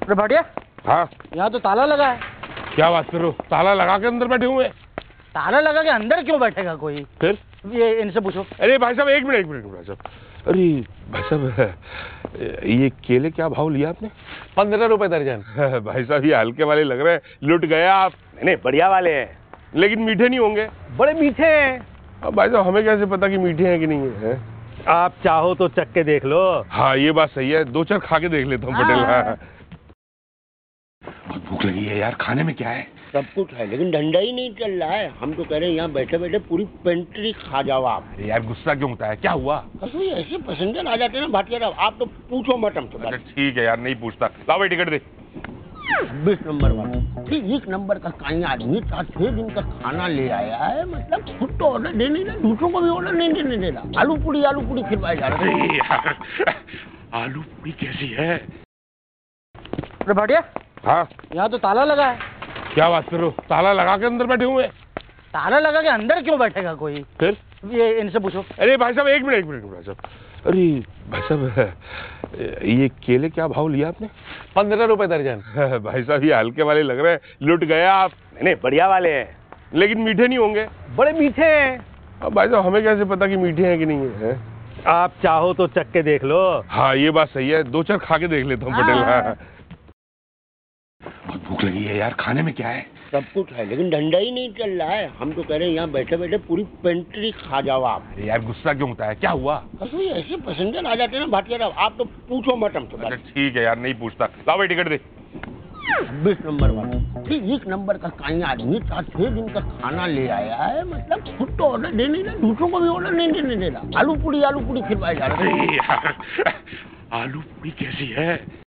अरे भाटिया, हाँ, यहाँ तो ताला लगा है। क्या बात कर रहे हो? ताला लगा के अंदर बैठे हुए हैं? ताला लगा के अंदर क्यों बैठेगा कोई? फिर ये इनसे पूछो। अरे भाई साहब, एक मिनट भाई साहब। अरे भाई साहब, ये केले क्या भाव लिया आपने? 15 रुपए दर्जन। भाई साहब, ये हल्के वाले लग रहे हैं, लुट गए आप। नहीं, बढ़िया वाले हैं। लेकिन मीठे नहीं होंगे? बड़े मीठे हैं। अब भाई साहब, हमें कैसे पता कि मीठे हैं कि नहीं है? आप चाहो तो चख के देख लो। हाँ, ये बात सही है, दो चार खा के देख लेता हूँ पटेल। हाँ, बहुत भूख लगी है यार, खाने में क्या है? सब कुछ है लेकिन धंधा ही नहीं चल रहा है। हम तो कह रहे हैं यहाँ बैठे बैठे पूरी पेंट्री खा जाओ आप। अरे यार, गुस्सा क्यों होता है? क्या हुआ? तो ऐसे पैसेंजर आ जाते हैं ना भाटिया साहब, आप तो पूछो मत हमसे। अच्छा ठीक है यार, नहीं पूछता। लाओ भाई, टिकट दे। 20 नंबर वाला 1 नंबर का कहीं आदमी 6 दिन का खाना ले आया है। मतलब खुद तो ऑर्डर दे नहीं रहा, दूसरों को भी ऑर्डर नहीं देने दे रहा। आलू पूरी खिलवाए जा रहे हैं। अरे यार, आलू पूरी कैसी है? अरे भाटिया, हाँ, यहाँ तो ताला लगा है। क्या बात कर रहे हो? ताला लगा के अंदर बैठे हुए हैं? ताला लगा के अंदर क्यों बैठेगा कोई? फिर ये इनसे पूछो। अरे भाई साहब, एक मिनट भाई साहब। अरे भाई साहब, ये केले क्या भाव लिया आपने? 15 रुपए दर्जन। भाई साहब, ये हल्के वाले लग रहे हैं, लुट गए आप। नहीं, बढ़िया वाले हैं। लेकिन मीठे नहीं होंगे? बड़े मीठे हैं। अब भाई साहब, हमें कैसे पता कि मीठे हैं कि नहीं है? आप चाहो तो चख के देख लो। हाँ, ये बात सही है, दो चार खा के देख लेता हूँ पटेल। हाँ, बहुत भूख लगी है यार, खाने में क्या है? सब कुछ है लेकिन धंधा ही नहीं चल रहा है। हम तो कह रहे हैं यहाँ बैठे बैठे पूरी पेंट्री खा जाओ आप। अरे यार, गुस्सा क्यों होता है? क्या हुआ? तो ऐसे पैसेंजर आ जाते हैं ना भाटिया साहब, आप तो पूछो मत हमसे। अच्छा ठीक है यार, नहीं पूछता। लाओ भाई, टिकट दे। 20 नंबर वाला 1 नंबर का कहीं आदमी 6 दिन का खाना ले आया है। मतलब खुद तो ऑर्डर दे नहीं रहा, दूसरों को भी ऑर्डर नहीं देने दे रहा। आलू पूरी खिलवाए जा रहे हैं। अरे यार, आलू पूरी कैसी है?